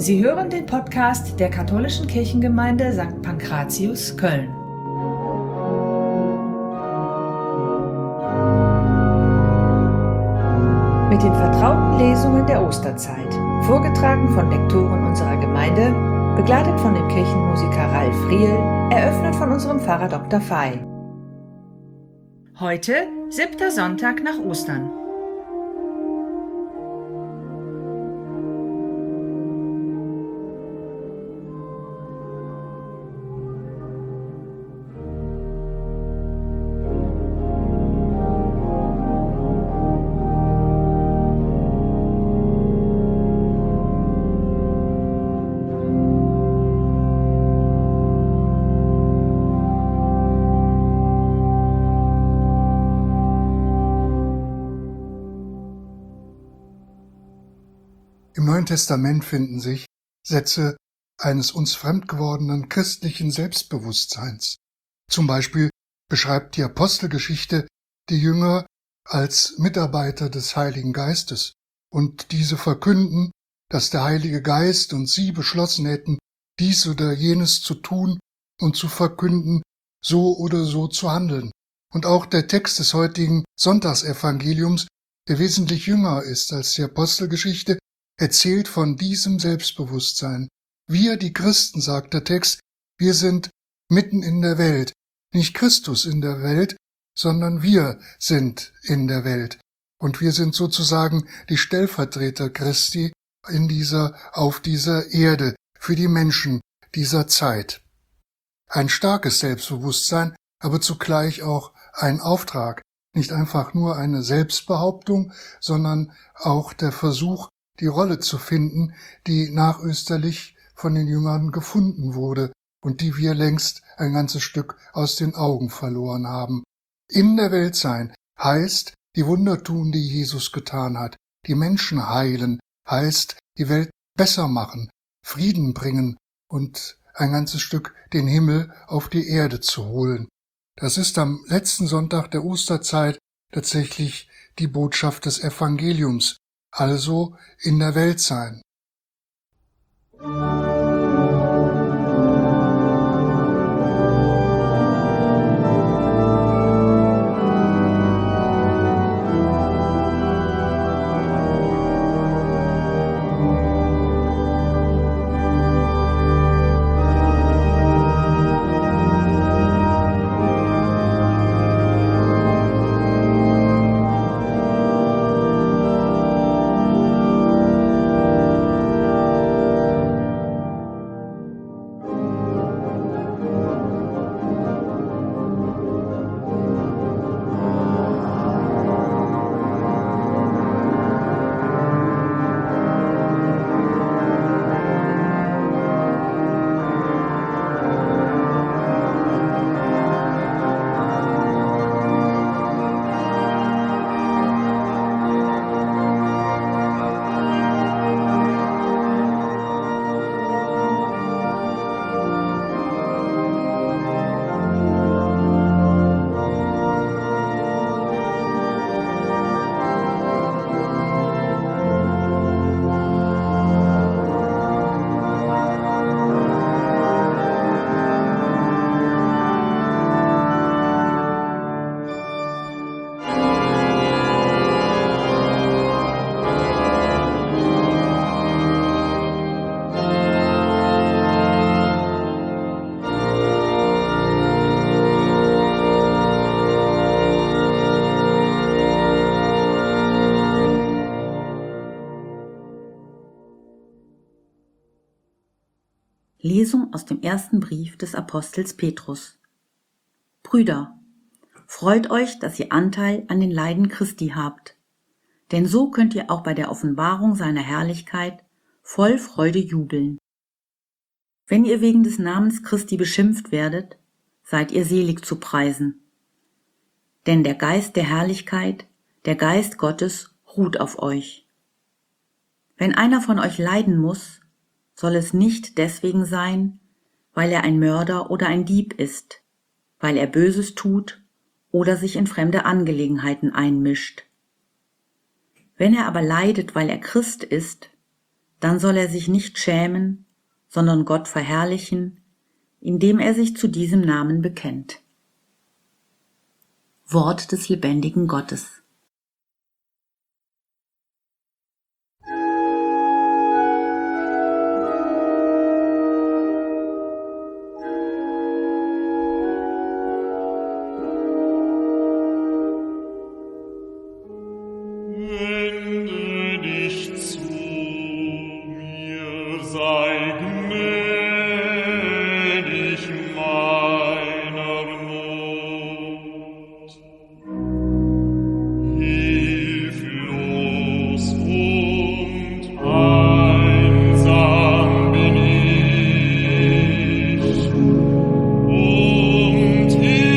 Sie hören den Podcast der Katholischen Kirchengemeinde St. Pankratius, Köln. Mit den vertrauten Lesungen der Osterzeit, vorgetragen von Lektoren unserer Gemeinde, begleitet von dem Kirchenmusiker Ralf Riehl, eröffnet von unserem Pfarrer Dr. Fey. Heute, 7. Sonntag nach Ostern. Im Neuen Testament finden sich Sätze eines uns fremd gewordenen christlichen Selbstbewusstseins. Zum Beispiel beschreibt die Apostelgeschichte die Jünger als Mitarbeiter des Heiligen Geistes und diese verkünden, dass der Heilige Geist und sie beschlossen hätten, dies oder jenes zu tun und zu verkünden, so oder so zu handeln. Und auch der Text des heutigen Sonntagsevangeliums, der wesentlich jünger ist als die Apostelgeschichte, erzählt von diesem Selbstbewusstsein. Wir, die Christen, sagt der Text, wir sind mitten in der Welt. Nicht Christus in der Welt, sondern wir sind in der Welt. Und wir sind sozusagen die Stellvertreter Christi auf dieser Erde, für die Menschen dieser Zeit. Ein starkes Selbstbewusstsein, aber zugleich auch ein Auftrag. Nicht einfach nur eine Selbstbehauptung, sondern auch der Versuch, die Rolle zu finden, die nachösterlich von den Jüngern gefunden wurde und die wir längst ein ganzes Stück aus den Augen verloren haben. In der Welt sein heißt, die Wunder tun, die Jesus getan hat, die Menschen heilen, heißt, die Welt besser machen, Frieden bringen und ein ganzes Stück den Himmel auf die Erde zu holen. Das ist am letzten Sonntag der Osterzeit tatsächlich die Botschaft des Evangeliums, also in der Welt sein. Lesung aus dem ersten Brief des Apostels Petrus. Brüder, freut euch, dass ihr Anteil an den Leiden Christi habt, denn so könnt ihr auch bei der Offenbarung seiner Herrlichkeit voll Freude jubeln. Wenn ihr wegen des Namens Christi beschimpft werdet, seid ihr selig zu preisen. Denn der Geist der Herrlichkeit, der Geist Gottes, ruht auf euch. Wenn einer von euch leiden muss, soll es nicht deswegen sein, weil er ein Mörder oder ein Dieb ist, weil er Böses tut oder sich in fremde Angelegenheiten einmischt. Wenn er aber leidet, weil er Christ ist, dann soll er sich nicht schämen, sondern Gott verherrlichen, indem er sich zu diesem Namen bekennt. Wort des lebendigen Gottes. Wende dich zu mir, sei gnädig meiner Not. Hilflos und einsam bin ich, und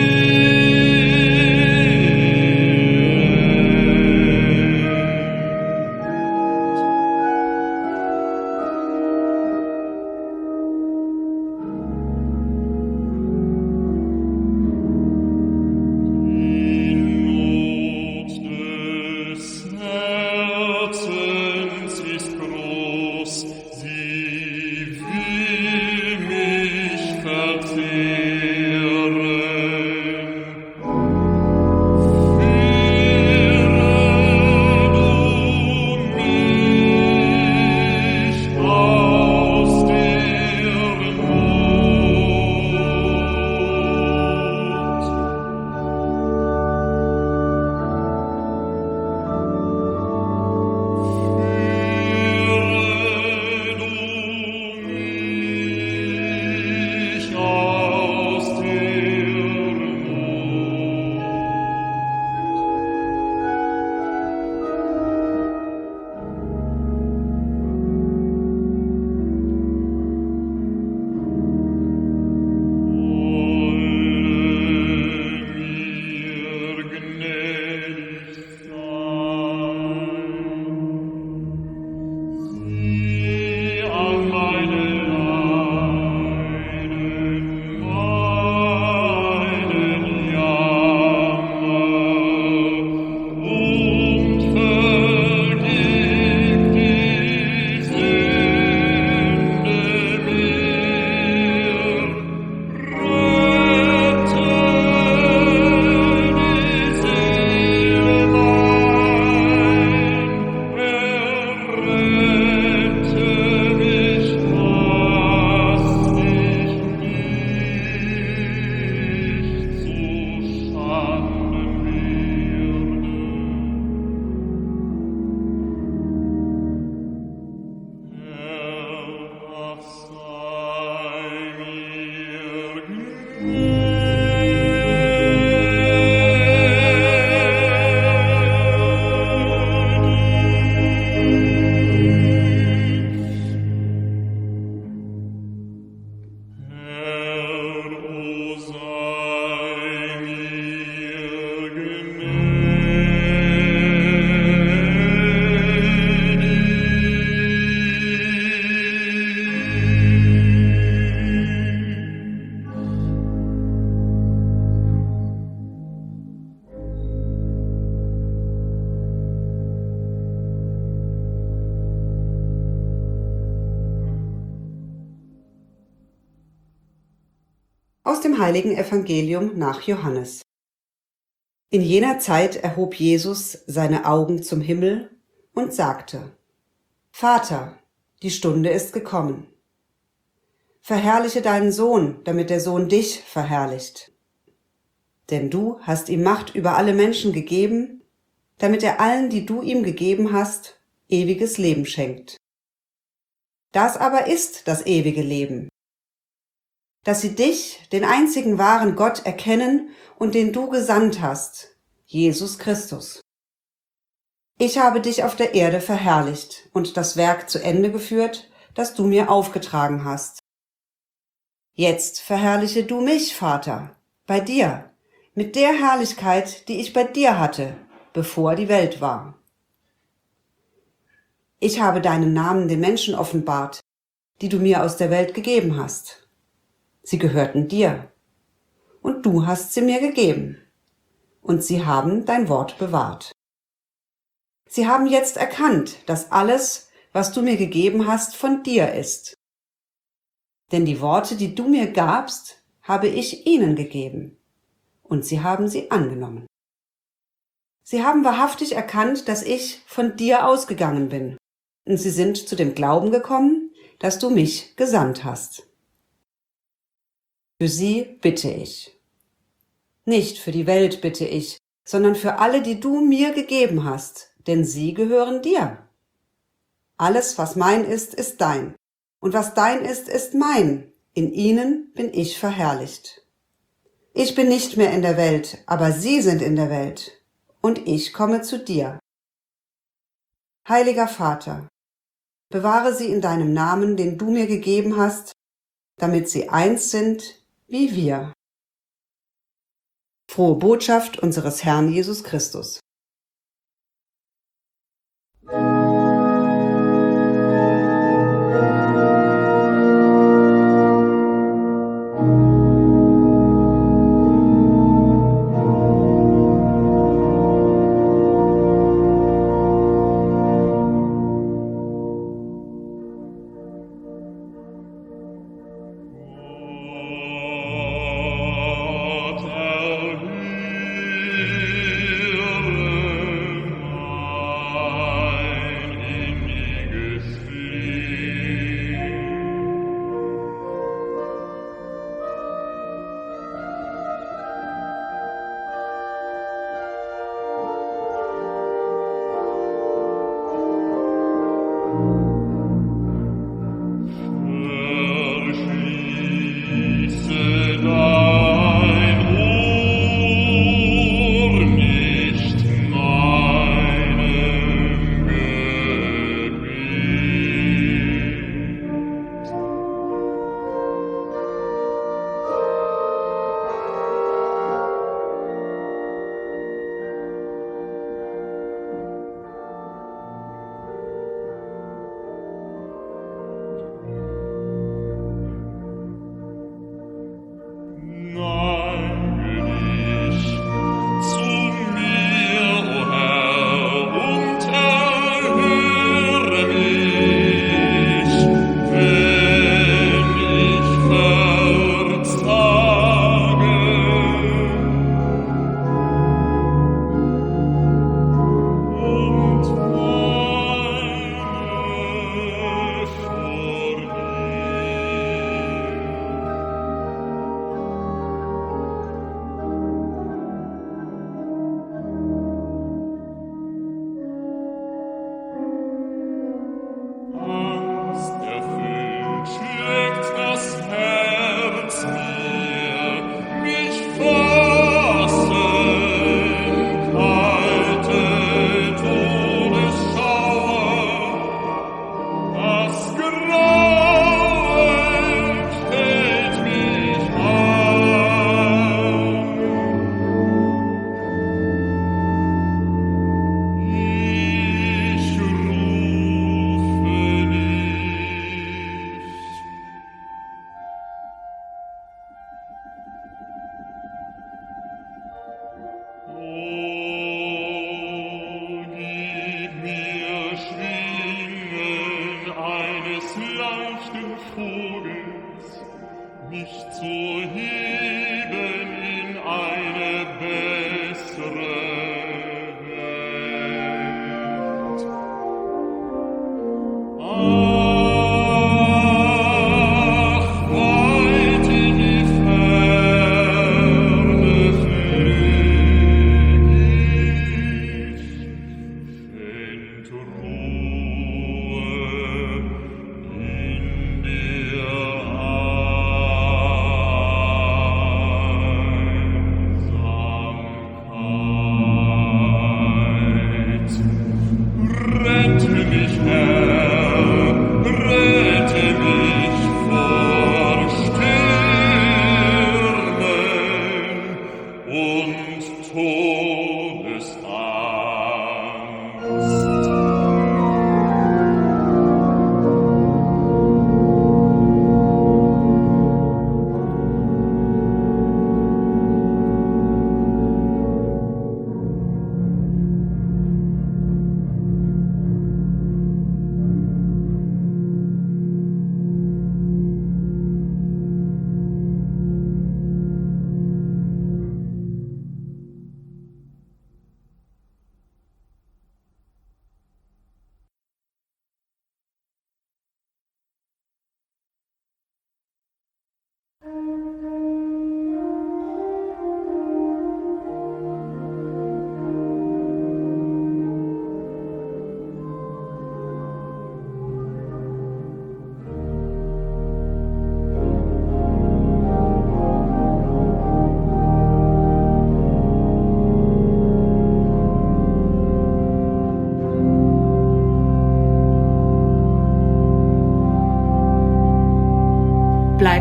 Aus dem heiligen Evangelium nach Johannes. In jener Zeit erhob Jesus seine Augen zum Himmel und sagte: Vater, die Stunde ist gekommen. Verherrliche deinen Sohn, damit der Sohn dich verherrlicht. Denn du hast ihm Macht über alle Menschen gegeben, damit er allen, die du ihm gegeben hast, ewiges Leben schenkt. Das aber ist das ewige Leben, dass sie dich, den einzigen wahren Gott, erkennen und den du gesandt hast, Jesus Christus. Ich habe dich auf der Erde verherrlicht und das Werk zu Ende geführt, das du mir aufgetragen hast. Jetzt verherrliche du mich, Vater, bei dir, mit der Herrlichkeit, die ich bei dir hatte, bevor die Welt war. Ich habe deinen Namen den Menschen offenbart, die du mir aus der Welt gegeben hast. Sie gehörten dir, und du hast sie mir gegeben, und sie haben dein Wort bewahrt. Sie haben jetzt erkannt, dass alles, was du mir gegeben hast, von dir ist. Denn die Worte, die du mir gabst, habe ich ihnen gegeben, und sie haben sie angenommen. Sie haben wahrhaftig erkannt, dass ich von dir ausgegangen bin, und sie sind zu dem Glauben gekommen, dass du mich gesandt hast. Für sie bitte ich. Nicht für die Welt bitte ich, sondern für alle, die du mir gegeben hast, denn sie gehören dir. Alles, was mein ist, ist dein, und was dein ist, ist mein. In ihnen bin ich verherrlicht. Ich bin nicht mehr in der Welt, aber sie sind in der Welt, und ich komme zu dir. Heiliger Vater, bewahre sie in deinem Namen, den du mir gegeben hast, damit sie eins sind wie wir. Frohe Botschaft unseres Herrn Jesus Christus.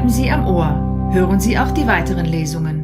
Bleiben Sie am Ohr. Hören Sie auch die weiteren Lesungen.